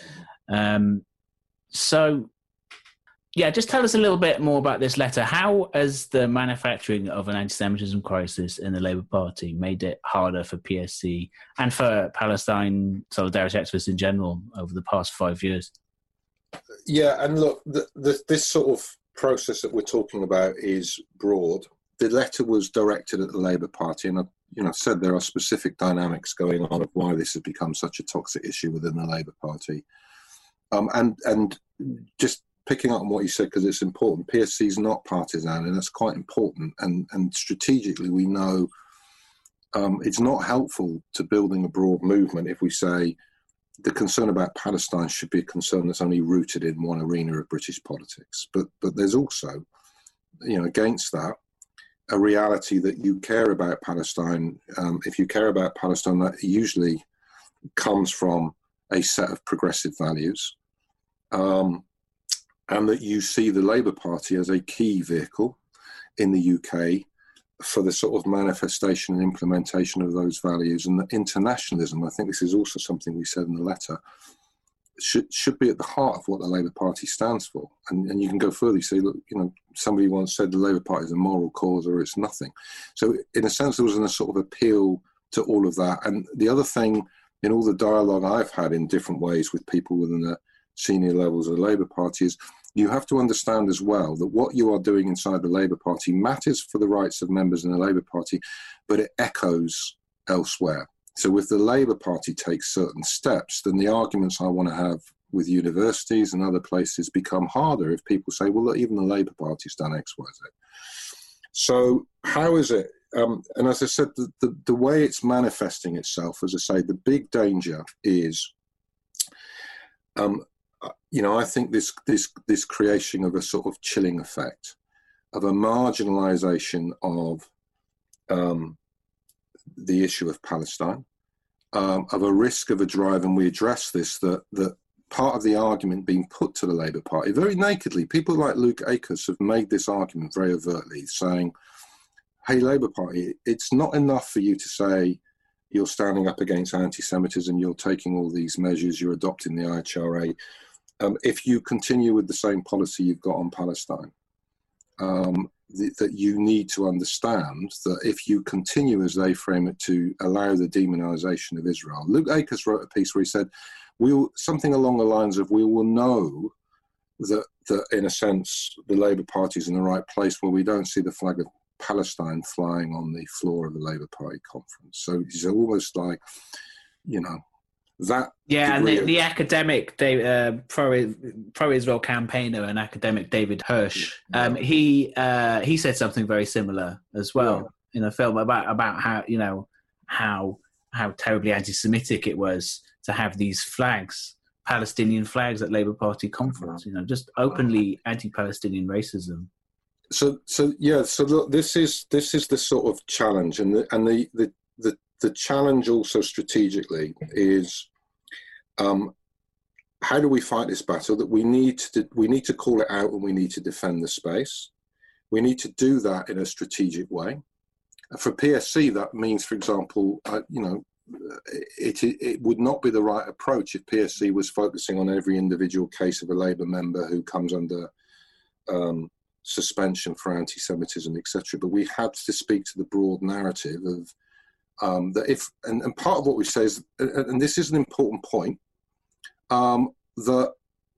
Um, so... Yeah, just tell us a little bit more about this letter. How has the manufacturing of an anti-Semitism crisis in the Labour Party made it harder for P S C and for Palestine solidarity activists in general over the past five years? Yeah, and look, the, the, this sort of process that we're talking about is broad. The letter was directed at the Labour Party, and I've you know, said there are specific dynamics going on of why this has become such a toxic issue within the Labour Party. Um, and, and just picking up on what you said, because it's important, P S C is not partisan, and that's quite important. And, and strategically, we know um, it's not helpful to building a broad movement if we say the concern about Palestine should be a concern that's only rooted in one arena of British politics. But but there's also, you know, against that, a reality that you care about Palestine. Um, if you care about Palestine, that usually comes from a set of progressive values. Um, and that you see the Labour Party as a key vehicle in the U K for the sort of manifestation and implementation of those values. And the internationalism, I think this is also something we said in the letter, should should be at the heart of what the Labour Party stands for. And, and you can go further, you say, look, you know, somebody once said the Labour Party is a moral cause or it's nothing. So in a sense, there was a sort of appeal to all of that. And the other thing, in all the dialogue I've had in different ways with people within the senior levels of the Labour Party, is you have to understand as well that what you are doing inside the Labour Party matters for the rights of members in the Labour Party, but it echoes elsewhere. So if the Labour Party takes certain steps, then the arguments I want to have with universities and other places become harder if people say, well, look, even the Labour Party's done X, Y, Z. So how is it? Um, and as I said, the, the, the way it's manifesting itself, as I say, the big danger is, um, you know, I think this this this creation of a sort of chilling effect, of a marginalisation of um, the issue of Palestine, um, of a risk of a drive, and we address this, that that part of the argument being put to the Labour Party very nakedly. People like Luke Akers have made this argument very overtly, saying, hey, Labour Party, it's not enough for you to say you're standing up against anti-Semitism, you're taking all these measures, you're adopting the I H R A. Um, if you continue with the same policy you've got on Palestine, um, th- that you need to understand that if you continue, as they frame it, to allow the demonization of Israel. Luke Akers wrote a piece where he said, we will, something along the lines of, we will know that, that, in a sense, the Labour Party is in the right place where we don't see the flag of Palestine flying on the floor of the Labour Party conference. So it's almost like, you know, that yeah, and the, of, the academic uh, pro pro Israel campaigner and academic David Hirsch, yeah. um, he uh, he said something very similar as well yeah. in a film about about how you know how how terribly anti-Semitic it was to have these flags, Palestinian flags, at Labour Party conference. You know, just openly anti-Palestinian racism. So so yeah, so look, this is this is the sort of challenge, and the and the the the, the challenge also strategically is, um, how do we fight this battle? That we need to we need to call it out, and we need to defend the space. We need to do that in a strategic way. For P S C, that means, for example, uh, you know, it, it it would not be the right approach if P S C was focusing on every individual case of a Labour member who comes under um, suspension for anti-Semitism, et cetera. But we have to speak to the broad narrative of um, that if, and, and part of what we say is, and this is an important point, um, that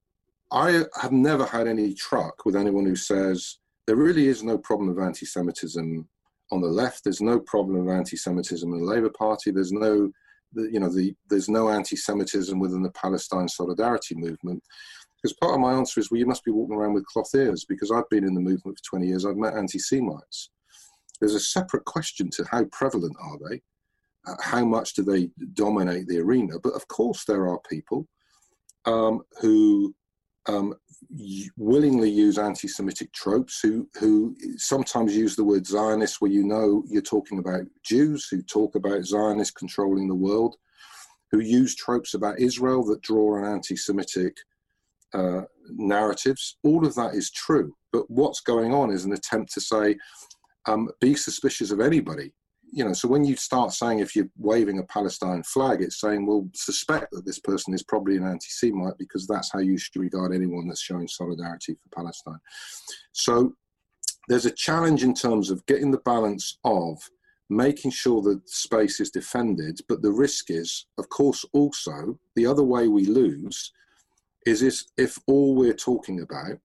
I have never had any truck with anyone who says there really is no problem of anti-Semitism on the left. There's no problem of anti-Semitism in the Labour Party. There's no, you know, the there's no anti-Semitism within the Palestine Solidarity movement. Because part of my answer is, well, you must be walking around with cloth ears, because I've been in the movement for twenty years. I've met anti-Semites. There's a separate question to how prevalent are they? Uh, how much do they dominate the arena? But of course, there are people um, who um, willingly use anti-Semitic tropes, who who sometimes use the word Zionist, where you know you're talking about Jews, who talk about Zionists controlling the world, who use tropes about Israel that draw on anti-Semitic uh, narratives. All of that is true. But what's going on is an attempt to say, um, be suspicious of anybody. You know, so when you start saying, if you're waving a Palestine flag, it's saying, well, suspect that this person is probably an anti-Semite, because that's how you should regard anyone that's showing solidarity for Palestine. So there's a challenge in terms of getting the balance of making sure that space is defended, but the risk is, of course, also the other way we lose is if, if all we're talking about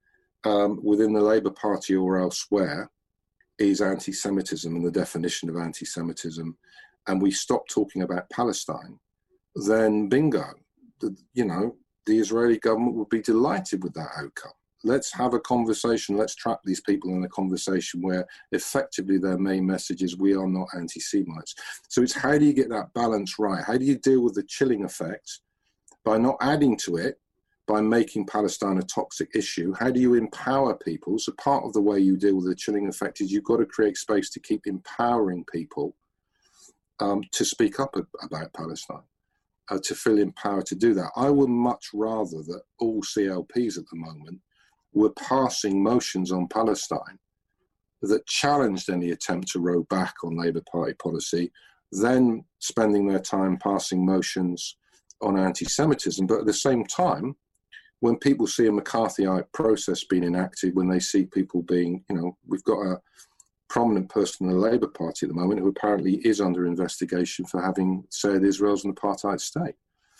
um, within the Labour Party or elsewhere is anti-Semitism and the definition of anti-Semitism, and we stop talking about Palestine, then bingo, the, you know, the Israeli government would be delighted with that outcome. Let's have a conversation, let's trap these people in a conversation where effectively their main message is, we are not anti-Semites. So it's, how do you get that balance right? How do you deal with the chilling effect by not adding to it, by making Palestine a toxic issue? How do you empower people? So part of the way you deal with the chilling effect is you've got to create space to keep empowering people um, to speak up about Palestine, uh, to feel empowered to do that. I would much rather that all C L Ps at the moment were passing motions on Palestine that challenged any attempt to row back on Labour Party policy, then spending their time passing motions on anti-Semitism. But at the same time, when people see a McCarthyite process being enacted, when they see people being, you know, we've got a prominent person in the Labour Party at the moment who apparently is under investigation for having said Israel's an apartheid state.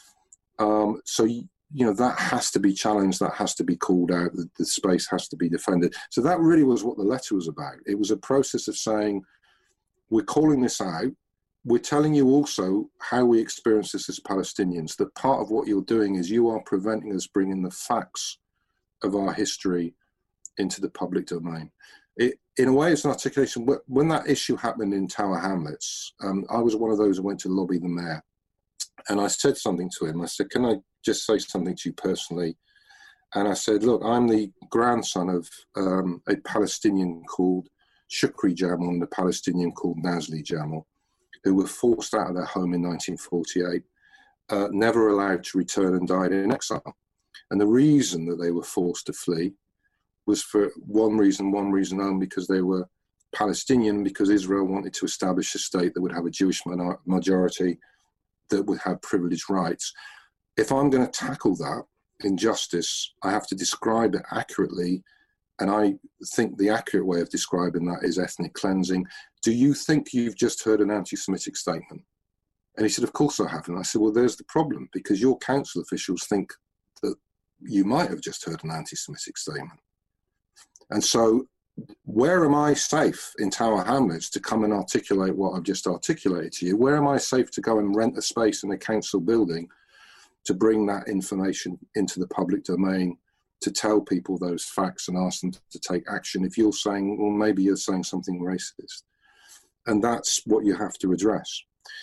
Um, so, you know, that has to be challenged, that has to be called out, the, the space has to be defended. So that really was what the letter was about. It was a process of saying, we're calling this out. We're telling you also how we experience this as Palestinians, that part of what you're doing is you are preventing us bringing the facts of our history into the public domain. It, in a way, it's an articulation. When that issue happened in Tower Hamlets, um, I was one of those who went to lobby the mayor. And I said something to him. I said, can I just say something to you personally? And I said, look, I'm the grandson of um, a Palestinian called Shukri Jamal and a Palestinian called Nazli Jamal, who were forced out of their home in nineteen forty-eight, uh, never allowed to return, and died in exile. And the reason that they were forced to flee was for one reason, one reason only, because they were Palestinian, because Israel wanted to establish a state that would have a Jewish minor- majority, that would have privileged rights. If I'm going to tackle that injustice, I have to describe it accurately. And I think the accurate way of describing that is ethnic cleansing. Do you think you've just heard an anti-Semitic statement? And he said, of course I haven't. I said, well, there's the problem, because your council officials think that you might have just heard an anti-Semitic statement. And so where am I safe in Tower Hamlets to come and articulate what I've just articulated to you? Where am I safe to go and rent a space in a council building to bring that information into the public domain, to tell people those facts and ask them to take action if you're saying, well, maybe you're saying something racist? And that's what you have to address.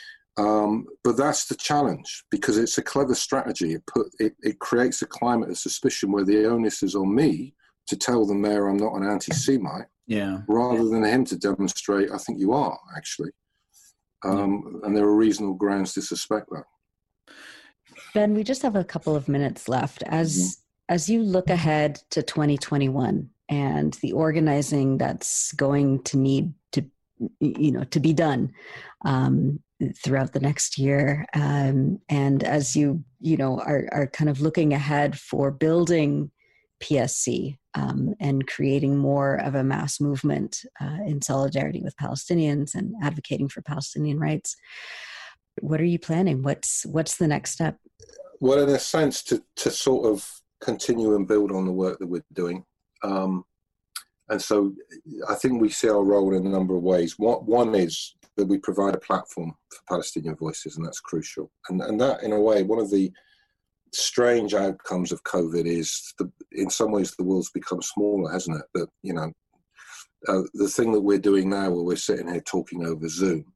Um, but that's the challenge, because it's a clever strategy. It, put, it, it creates a climate of suspicion where the onus is on me to tell the mayor I'm not an anti-Semite, yeah, rather than him to demonstrate, I think you are, actually. Um, and there are reasonable grounds to suspect that. Ben, we just have a couple of minutes left. As mm-hmm. as you look ahead to twenty twenty-one, and the organizing that's going to need to, you know, to be done um, throughout the next year. Um, and as you, you know, are, are kind of looking ahead for building P S C um, and creating more of a mass movement uh, in solidarity with Palestinians and advocating for Palestinian rights, what are you planning? What's what's the next step? Well, in a sense, to, to sort of continue and build on the work that we're doing. Um, and so I think we see our role in a number of ways. One, one is that we provide a platform for Palestinian voices, and that's crucial. And, and that, in a way, one of the strange outcomes of COVID is, the, in some ways, the world's become smaller, hasn't it? That, you know, uh, the thing that we're doing now, where we're sitting here talking over Zoom,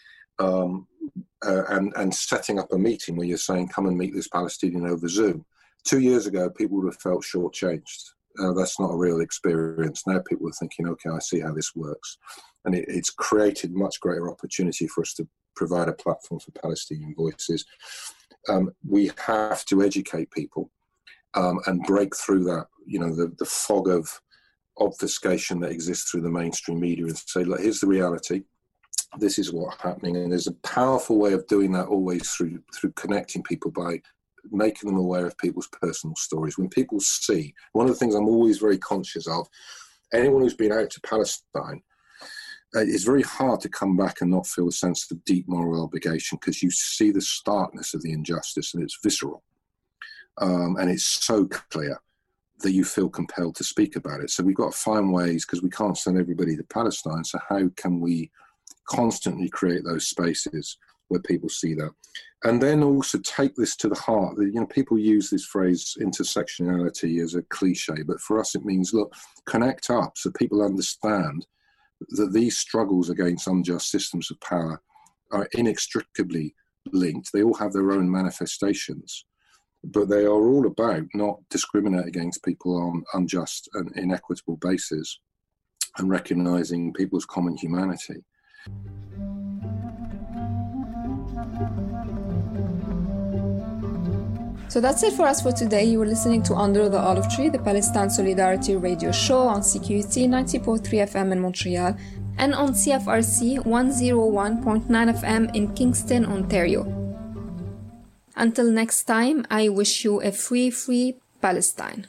um, uh, and, and setting up a meeting where you're saying, come and meet this Palestinian over Zoom. Two years ago, people would have felt shortchanged. Uh, that's not a real experience. Now people are thinking, okay, I see how this works. And it, it's created much greater opportunity for us to provide a platform for Palestinian voices. Um, we have to educate people um, and break through that, you know, the, the fog of obfuscation that exists through the mainstream media and say, look, here's the reality. This is what's happening. And there's a powerful way of doing that always through through connecting people by making them aware of people's personal stories. When people see, one of the things I'm always very conscious of, anyone who's been out to Palestine, uh, it's very hard to come back and not feel a sense of deep moral obligation, because you see the starkness of the injustice and it's visceral. Um, and it's so clear that you feel compelled to speak about it. So we've got to find ways, because we can't send everybody to Palestine, so how can we constantly create those spaces where people see that? And then also take this to the heart. You know, people use this phrase intersectionality as a cliche, but for us it means, look, connect up so people understand that these struggles against unjust systems of power are inextricably linked. They all have their own manifestations, but they are all about not discriminating against people on unjust and inequitable bases and recognizing people's common humanity. So that's it for us for today. You were listening to Under the Olive Tree, the Palestine Solidarity radio show on C Q U T ninety point three F M in Montreal and on C F R C one oh one point nine F M in Kingston, Ontario. Until next time, I wish you a free, free Palestine.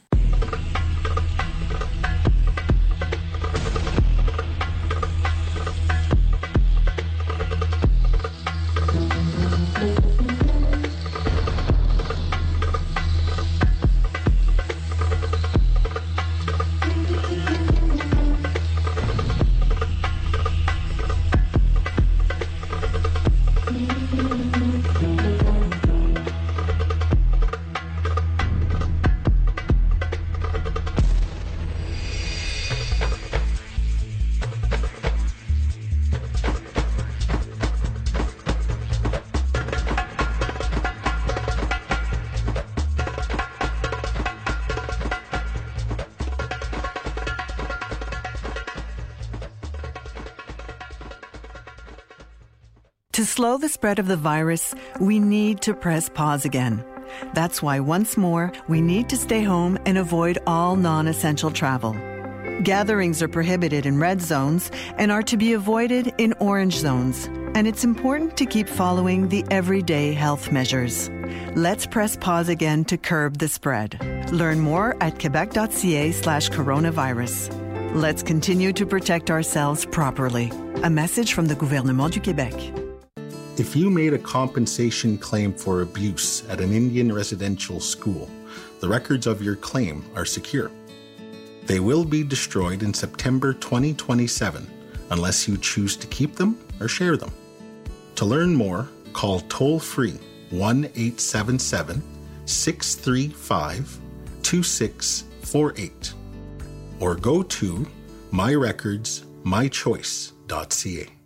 To slow the spread of the virus, we need to press pause again. That's why, once more, we need to stay home and avoid all non-essential travel. Gatherings are prohibited in red zones and are to be avoided in orange zones. And it's important to keep following the everyday health measures. Let's press pause again to curb the spread. Learn more at quebec.ca slash coronavirus. Let's continue to protect ourselves properly. A message from the Gouvernement du Québec. If you made a compensation claim for abuse at an Indian residential school, the records of your claim are secure. They will be destroyed in September twenty twenty-seven unless you choose to keep them or share them. To learn more, call toll-free one eight seven seven, six three five, two six four eight or go to my records my choice dot c a.